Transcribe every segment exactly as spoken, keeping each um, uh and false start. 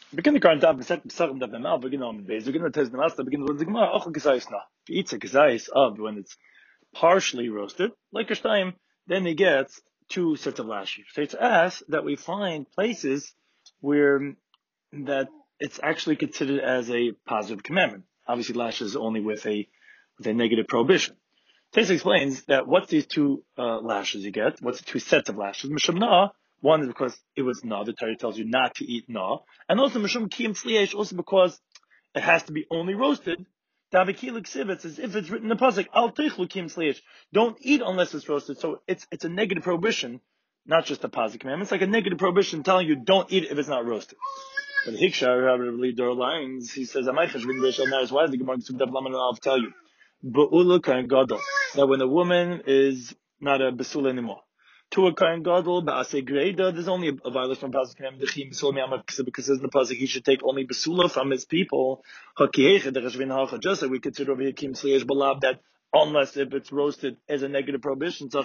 Begin the current time, set Pesachim that Bemal, begin on the base, begin the Tez Namaste, begin the Gemara, Ochel Kesayis Na. If he eats a Kesayis of when it's partially roasted, like a time, then he gets two sets of lashes. So it's us that we find places where that it's actually considered as a positive commandment. Obviously, lashes only with a with a negative prohibition. Tess explains that what's these two uh, lashes you get? What's the two sets of lashes? Mishum Na, one is because it was Na, the Torah tells you not to eat Na, and also Mishum Kiyim Tzliyesh, also because it has to be only roasted. It's as if it's written in the pasuk, Al Teichlu Kiyim Tzliyesh. Don't eat unless it's roasted. So it's it's a negative prohibition, not just a positive commandment. It's like a negative prohibition telling you don't eat it if it's not roasted. But Hikshar, Dor lines, he says, why is the Gemara I'll tell you? Ba'ula Kain Gadol, that when a woman is not a Basula anymore. To a Kain Gadol, Ba'aseh Greida, there's only a violation of Pasuk K'nam Dechim Basula Mi'amav, because in the Pasuk he should take only Basula from his people. Hakieche, the Reshvin Hacha, just like we consider over here Kim Sliyesh Balab, that unless if it's roasted as a negative prohibition, so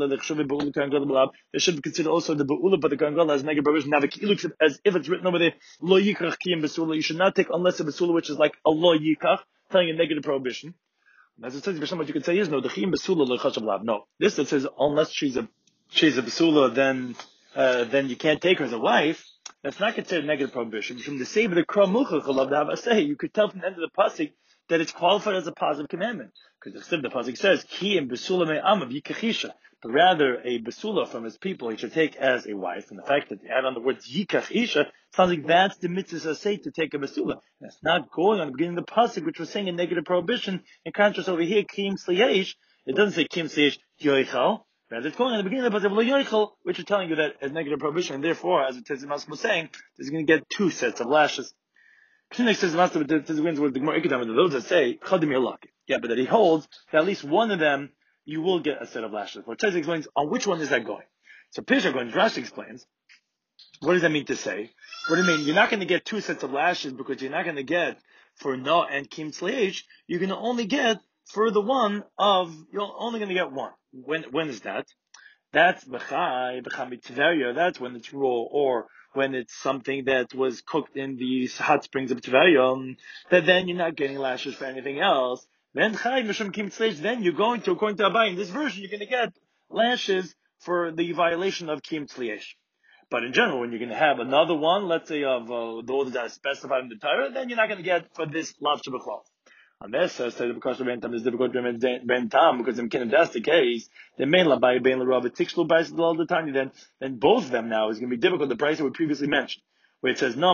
they should consider also the Ba'ula, but the Kain Gadol as a negative prohibition. Now the as if it's written over there, Lo Yikach Kiyim Basula, you should not take unless a Basula, which is like a Lo Yikach, telling a negative prohibition. As it says, what you could say is no. The chiyim besula lechashav lab. No, this that says unless she's a she's a besula, then uh, then you can't take her as a wife. That's not considered a negative prohibition. From the save the kramucha chalav have a say. You could tell from the end of the pasuk that it's qualified as a positive commandment because the the pasuk says chiyim besula me'amav yikachisha. But rather a besula from his people he should take as a wife. And the fact that they add on the words yikachisha sounds like that's the mitzvah say to take a besula. And it's not going on the beginning of the pasuk, which was saying a negative prohibition. In contrast, over here, kim sliyesh, it doesn't say kim sliyesh yoichal. Rather, it's going on the beginning of the pasuk lo yoichal, which is telling you that as negative prohibition. And therefore, as the Tezim was saying, there's going to get two sets of lashes. Next says master the Gemara Ikadam, those that say chadim yalaki. Yeah, but that he holds that at least one of them you will get a set of lashes. What Tez explains on which one is that going. So Pesach going Rashi explains. What does that mean to say? What do you mean? You're not going to get two sets of lashes because you're not going to get for No and Kim Tzleish. You're going to only get for the one of, you're only going to get one. When, when is that? That's B'chai, B'chai Tveria. That's when it's raw, or when it's something that was cooked in the hot springs of Tveria. That then you're not getting lashes for anything else. Then Chai, Mishum Kim Tzleish, then you're going to, according to Abai, in this version, you're going to get lashes for the violation of Kim Tzleish. But in general, when you're going to have another one, let's say of uh, those that are specified in the Torah, then you're not going to get for this lav shebechlal. And this says that because of ben tam is difficult to ben tam because in kind of that's the case, then main labai ben l'rav tikshlu b'is all the time. Then then both of them now is going to be difficult. The price that we previously mentioned, where it says no,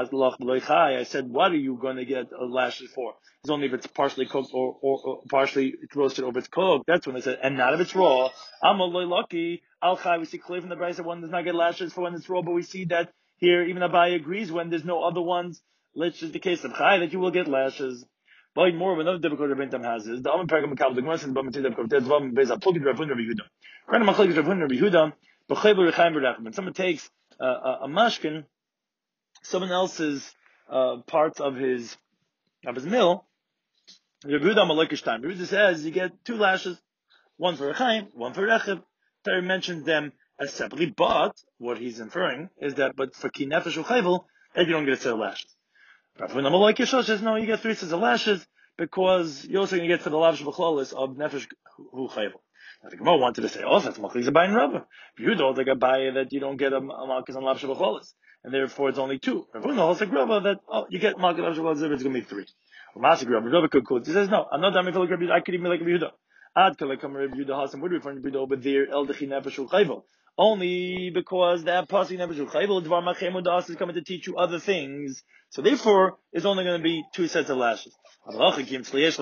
I said, what are you going to get a lashes for? It's only if it's partially cooked or, or, or partially roasted or if it's cooked. That's when it says, and not if it's raw. I'm a lucky. Al chai. We see clear from the price that one does not get lashes for when it's raw, but we see that here even Abai agrees when there's no other ones. Let's just the case of chai that you will get lashes. But more of another difficult Rabbi Tam has is the Amar Pergam Makabel the Gemara says Bama Tid Rabbi Ted Zvam Bez Apologid Rabbi Yehuda. Kana Machlekes Rabbi Yehuda B'Chayber Rechaim Berachim. When someone takes uh, a, a mashkin, someone else's uh, parts of his of his mill, Rabbi Yehuda Malekish time. Rabbi Yehuda says you get two lashes, one for Rechaim, one for Rechiv. Torah mentions them as separately, but what he's inferring is that but for Ki Nefesh Uchayvel, that you don't get a set of lashes. Rav Huna Malak Yishol says no, you get three sets of lashes because you're also going to get for the lav shebechlalis of nefesh hu chayvel. Now the Gemara wanted to say, oh, that's malchus Abai and Rava. You don't like Abai that you don't get a, a malchus on lav shebechlalis, and therefore it's only two. Rav Huna holds like Rava that oh, you get malchus lav shebechlalis if it's going to be three. Masik Rava Rava could quote. He says no, I'm not damn like Rabbi. I could even like Rabbi Yehuda. Ad kalekam Rabbi Yehuda Hasan would refer to Rabbi Yehuda over there el dechi nefesh hu chayvel. Only because that pasuk nefesh hu chayvel dvar machem udas is coming to teach you other things. So therefore, it's only going to be two sets of lashes. But here, Kim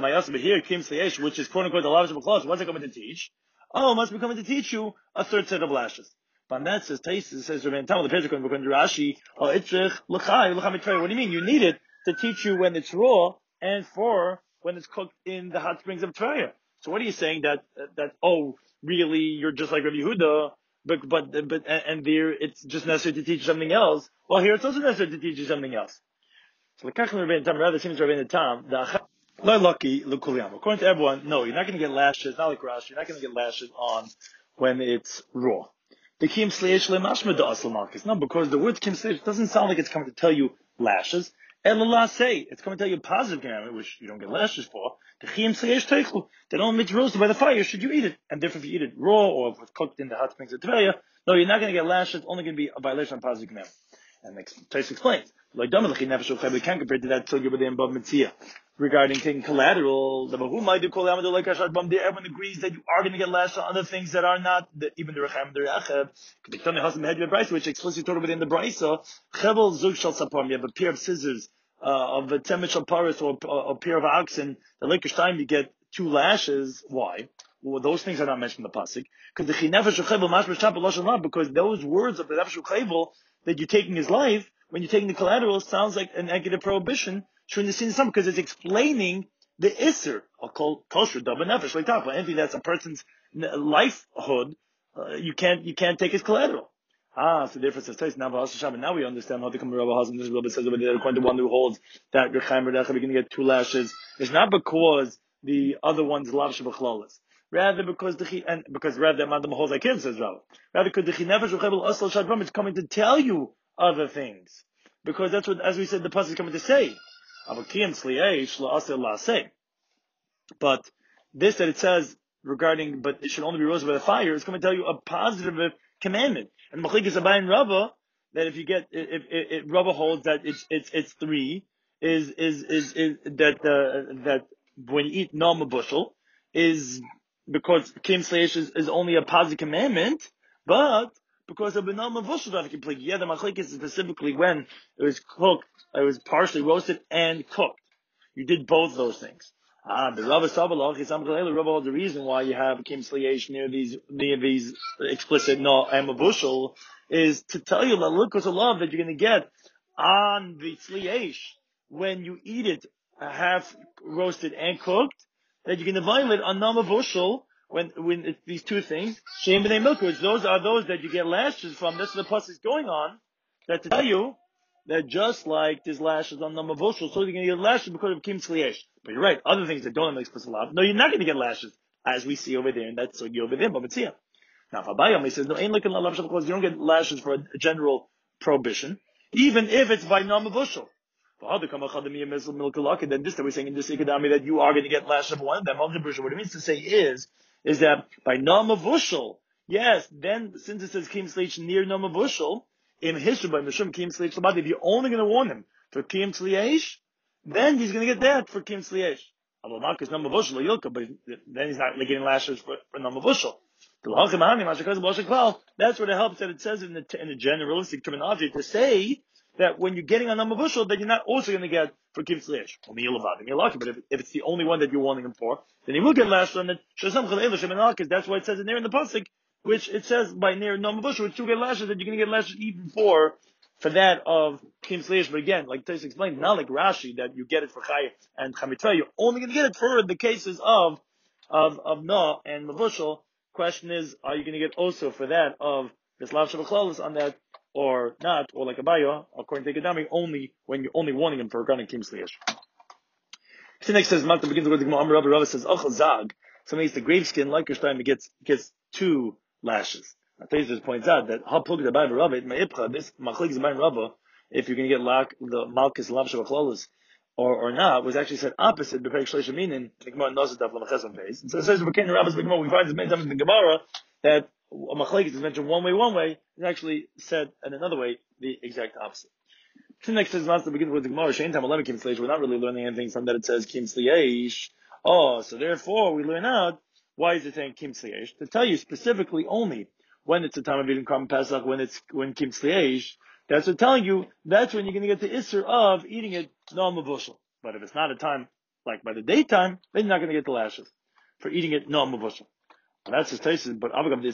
Sliyesh, which is quote unquote the lav shebechlalis, what's it coming to teach? Oh, it must be coming to teach you a third set of lashes. But that says, Taisus says, Rabbi Tam, the Pesach, according to Rashi, oh, itrich, l'chai, l'chai mitzvah. What do you mean? You need it to teach you when it's raw and for when it's cooked in the hot springs of Tvaya. So what are you saying that, that, oh, really, you're just like Rabbi Yehuda, but, but, but, and there, it's just necessary to teach something else. Well, here it's also necessary to teach you something else. So the Kachim Rabbeinu Tam rather seems Rabbeinu Tam the not lucky l'kuliyam. According to everyone, no, you're not going to get lashes. Not like Rashi, you're not going to get lashes on when it's raw. The Kim Sleish leMashma da Asal Malchus. No, because the word Kim Sleish doesn't sound like it's coming to tell you lashes. And la say, it's going to tell you a positive commandment, which you don't get lashes for. The chiyim sleish teichlu, that only means roasted by the fire, should you eat it? And therefore, if you eat it raw or if it's cooked in the hot springs of Tveria, no, you're not going to get lashes. It's only going to be a violation of positive commandment. And Tais explains, like we can't compare to that till in Bab Mitzia. Regarding taking collateral, the Mahu might do kol amadu like Ashad Bam. Everyone agrees that you are going to get lashed on other things that are not the, even the Rechem the Rechav. K'biktani Hasim Hedya Brisa, which explicitly talked about in the Brisa. Chevel Zug Shal Sapam. You have a pair of scissors uh, of a temet shal paris or a pair of oxen. The Lekers time you get two lashes. Why? Well, those things are not mentioned in the pasuk. Because the Chinefesh Chevel Mashmash Chapel Lashon La. Because those words of the Nefesh Chevel that you're taking his life, when you're taking the collateral, sounds like a negative prohibition. Because it's explaining the isser, I'll call kosher double nefesh like that. But anything that's a person's lifehood, uh, you can't you can't take his collateral. Ah, so therefore it says now now we understand how to come to Rabbi Hazan. This Rabbi says over there, according to one who holds that your chaim you're going to get two lashes. It's not because the other one's lav shabachlalis. Rather because the and because rather that Madam holds like him says Rabbi. Rather because the chinefesh uchevel asal shadram is coming to tell you other things. Because that's what, as we said, the pasuk is coming to say. But this that it says regarding, but it should only be roasted by the fire, is going to tell you a positive commandment. And Machlekes Abai and Rava, that if you get, if, if, if Rava holds that it's it's it's three, is is is, is that uh, that when you eat normal bushel is because Kim Sleish is, is only a positive commandment, but because of Benam Mavushal that complete. Yeah, the Machlekes is specifically when it was cooked, it was partially roasted and cooked. You did both those things. Ah, the Rabbi Sabalach is Rabbi holds the reason why you have Kim Sleish near these near these explicit no and Mavushal is to tell you the lukus of love that you're going to get on the Sleish when you eat it half roasted and cooked, that you're going to violate on Namavushal. When when it's these two things, Shem B'nai Milkers, those are those that you get lashes from. That's what the pasuk is going on. That to tell you that just like there's lashes on Namavushal, so you're going to get lashes because of Kim Sleish. But you're right, other things that don't have explicit law, no, you're not going to get lashes, as we see over there, and that's what you over there, but it's here. Now, if Abayam, he says, no, ain't looking at because you don't get lashes for a general prohibition, even if it's by Namavushal. Then this that we're saying in this Ikadami that you are going to get lashes of one of them. What it means to say is, is that by Namavushal, yes, then since it says Kim Sleish near Namavushal, in history by Mishum Kim Sleish Labad, if you're only going to warn him for Kim Sleish, then he's going to get that for Kim Sleish. Although not because Namavushal Yilka, but then he's not getting lashes for, for Namavushal. That's what it helps that it says in the in the generalistic terminology to say that when you're getting a Namavushal, that you're not also going to get for Kim Sleish. But if, if it's the only one that you're wanting him for, then he will get lashed on it. Because that's why it says in there in the pasuk, which it says by near Namavushal, which you get lashes, that you're going to get lashes even for for that of Kim Sleish. But again, like Tais explained, not like Rashi that you get it for Chai and Chamitva. You're only going to get it for the cases of of of No and Mavushal. Question is, are you going to get also for that of this lav shabachlalus on that? Or not, or like a Abaye, according to Gedami, only when you're only warning him for a gun and Kim Sleish. So next says, Malta begins with the Gemara, Rabbi Rava says, Ochel Zag, so means the grave skin, like Yershtaim, gets, gets two lashes. Now, Tezos points out that, how plug the Abaye Rava, it ma'ipcha, this Machlik is Abaye Rava, if you're going to get lak, the Malkus Lav Shavachlolis, or, or not, was actually said opposite, B'perek Shleish Aminin, the Gemara knows Daf Lamachesam pays. And so it says, B'kein Rabbis, B'Gemara, we find this many times in the Gemara, that a machlekes is mentioned one way, one way, is actually said in another way, the exact opposite. The next says, Master begins with the Gemara, Shein Tam Alem Kim Sleish. We're not really learning anything from that it says Kim Sleish. Oh, so therefore we learn out, why is it saying Kim Sleish? To tell you specifically only when it's the time of eating Korban Pesach, when it's, when Kim Sleish, that's what telling you, that's when you're going to get the Isser of eating it no mavushal. But if it's not a time, like by the daytime, then you're not going to get the lashes for eating it no mavushal. That's his thesis, but what do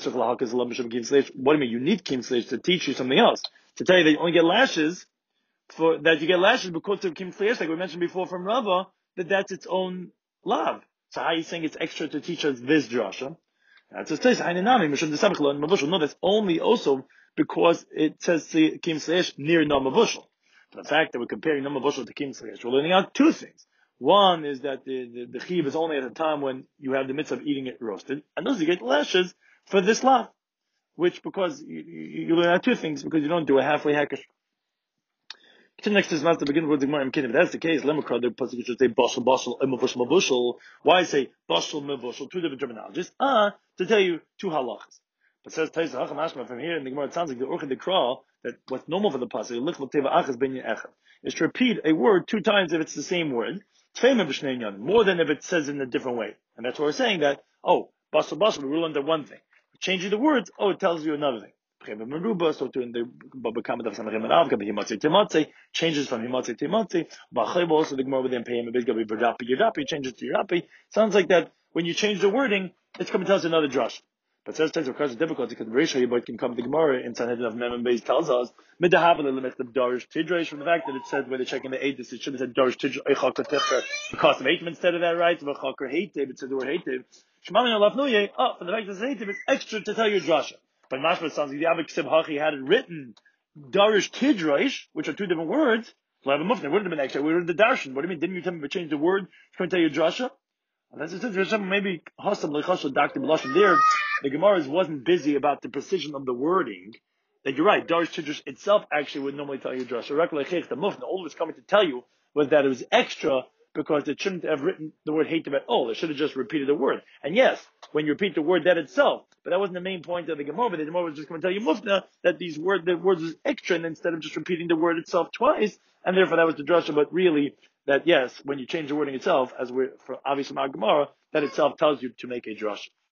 you mean? You need Kim Sleish to teach you something else. To tell you that you only get lashes, for that you get lashes because of Kim Sleish, like we mentioned before from Rava, that that's its own love. So how are you saying it's extra to teach us this drasha? That's his thesis. No, that's only also because it says Kim Sleish near no mavushal. The fact that we're comparing no mavushal to Kim Sleish, we're learning out two things. One is that the, the, the chiv is only at a time when you have the mitzvah of eating it roasted. And those you get lashes for this lav. Which, because you, you, you learn out two things, because you don't do a halfway hackish. next is not to begin with the Gemara. If that's the case, Lemukra, the pasuk should say Bashal Bashal Imavushal Mavushal. Why say Bashal Mavushal? Two different terminologies. Ah, to tell you two halachas. But says Taisa Hacham Ashma from here in the Gemara, it sounds like the Urcha Dekra that what's normal for the pasuk Lichval Teva Achas Ben Echad is to repeat a word two times if it's the same word. More than if it says in a different way, and that's why we're saying that. Oh, Bashal Bashal, we rule under one thing. Changing the words, oh, it tells you another thing. So to in the Baba Kama of Samachim and Avka, Himatze Timatze, changes from Himatze Timatze, Bachayb also the Gemara within Payim, Bidgabi Badapi, Yirapi, changes to Yirapi. Sounds like that when you change the wording, it's coming to tell us another drush. But says of course, it's difficult because Risha Yibot can come to the Gemara in Sanhedrin of Mem and Beis tells us, Midahavel limit the Darish Tidrash from the fact that it said when they're checking the Eidus, it should have said Darish Tidrash, because of Eitim instead of that, right? V'chakar Heitiv, it said the word Heitiv. Shemami Alaf Nuye, oh, for the fact that it's Heitiv, it's extra to tell you drasha. But Mashma sounds like the Avik Sib Hachi had it written Darish Tidrash, which are two different words. Well, it wouldn't have been extra. We read the Darshan. What do you mean? Didn't you tell me to change the word? It's going to tell you drasha? And that's it. Maybe Hasam Lechashal Doctor Belashim there. The Gemara wasn't busy about the precision of the wording. That you're right. Darish Tidrash itself actually would normally tell you drasha. The Mufna, all it was coming to tell you was that it was extra because it shouldn't have written the word hate at all. It should have just repeated the word. And yes, when you repeat the word that itself, but that wasn't the main point of the Gemara. But the Gemara was just going to tell you Mufna that these word the words was extra, and instead of just repeating the word itself twice, and therefore that was the drasha. But really, that yes, when you change the wording itself, as we're for obviously our Gemara, that itself tells you to make a drasha.